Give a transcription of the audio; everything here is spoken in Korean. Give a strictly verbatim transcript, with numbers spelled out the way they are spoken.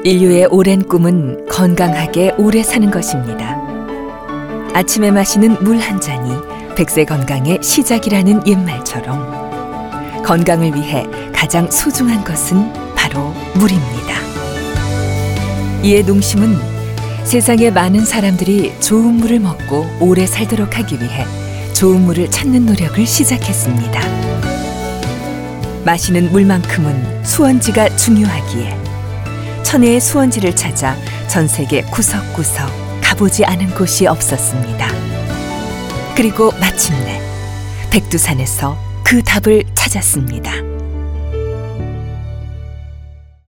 인류의 오랜 꿈은 건강하게 오래 사는 것입니다. 아침에 마시는 물 한 잔이 백세 건강의 시작이라는 옛말처럼 건강을 위해 가장 소중한 것은 바로 물입니다. 이에 농심은 세상의 많은 사람들이 좋은 물을 먹고 오래 살도록 하기 위해 좋은 물을 찾는 노력을 시작했습니다. 마시는 물만큼은 수원지가 중요하기에 천혜의 수원지를 찾아 전 세계 구석구석 가보지 않은 곳이 없었습니다. 그리고 마침내 백두산에서 그 답을 찾았습니다.